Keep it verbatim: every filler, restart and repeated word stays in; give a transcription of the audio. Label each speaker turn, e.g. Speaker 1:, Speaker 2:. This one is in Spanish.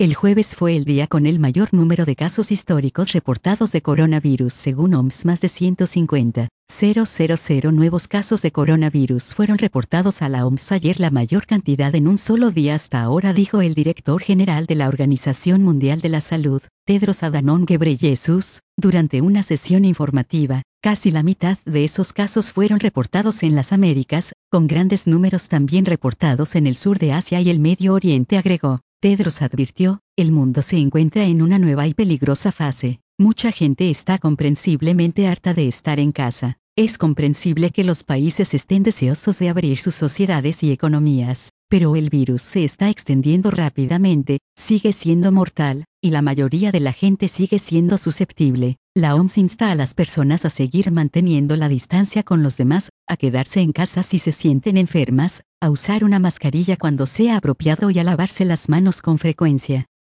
Speaker 1: El jueves fue el día con el mayor número de casos históricos reportados de coronavirus según O M S. Más de ciento cincuenta mil nuevos casos de coronavirus fueron reportados a la O M S ayer, la mayor cantidad en un solo día hasta ahora, dijo el director general de la Organización Mundial de la Salud, Tedros Adhanom Ghebreyesus, durante una sesión informativa. Casi la mitad de esos casos fueron reportados en las Américas, con grandes números también reportados en el sur de Asia y el Medio Oriente, agregó. Tedros advirtió, el mundo se encuentra en una nueva y peligrosa fase. Mucha gente está comprensiblemente harta de estar en casa. Es comprensible que los países estén deseosos de abrir sus sociedades y economías, pero el virus se está extendiendo rápidamente, sigue siendo mortal, y la mayoría de la gente sigue siendo susceptible. La O M S insta a las personas a seguir manteniendo la distancia con los demás, a quedarse en casa si se sienten enfermas, a usar una mascarilla cuando sea apropiado y a lavarse las manos con frecuencia.